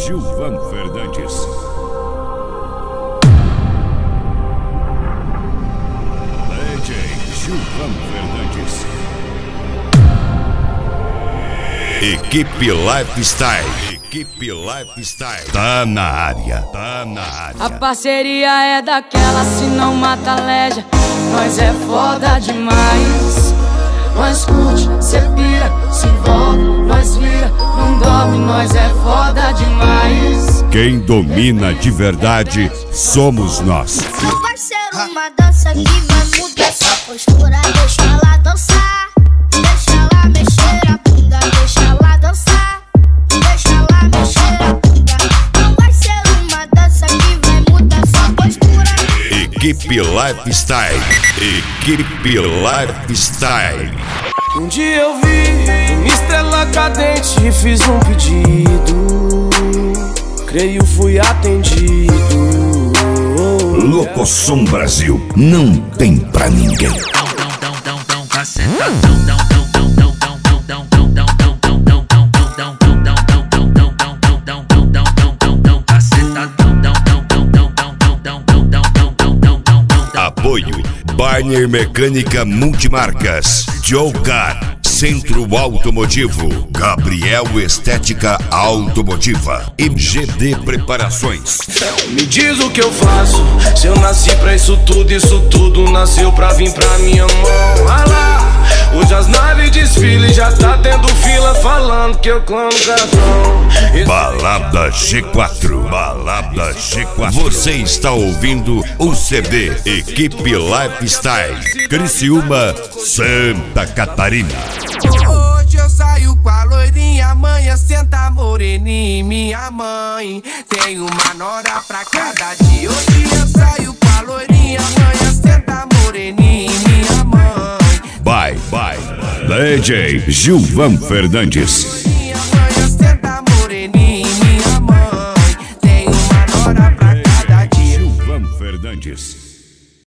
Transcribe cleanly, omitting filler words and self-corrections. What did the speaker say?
Gilvan Fernandes. DJ Gilvan Fernandes. Equipe Lifestyle. Equipe Lifestyle. Tá na área. Tá na área. A parceria é daquela, se não mata a leja. Nós é foda demais. Nós curte, cê pira, se envolve, nós vira, não dorme, nós é foda demais. Quem domina de verdade somos nós. Não vai ser uma dança que vai mudar essa postura. Deixa ela dançar, deixa ela mexer a bunda, deixa ela dançar, deixa ela mexer a bunda. Não vai ser uma dança que vai mudar essa postura. Equipe Lifestyle. Equipe Lifestyle. Um dia eu vi uma estrela cadente e fiz um pedido. Creio fui atendido. Locosom Brasil, não tem pra ninguém. Apoio Barner Mecânica Multimarcas, Joe Car, Centro Automotivo, Gabriel Estética Automotiva, MGD Preparações. Me diz o que eu faço, se eu nasci pra isso tudo nasceu pra vir pra minha mão. Ah lá, hoje as naves desfilam, já tá tendo fila falando que eu clamo cartão. Balada G4, Balada G4. Você está ouvindo o CD Equipe Lifestyle, Criciúma, Santa Catarina. Hoje eu saio com a loirinha, amanhã senta moreninha, minha mãe tem uma nora pra cada dia. Hoje eu saio com a loirinha, amanhã senta moreninha, minha mãe. Bye, DJ Gilvan Fernandes.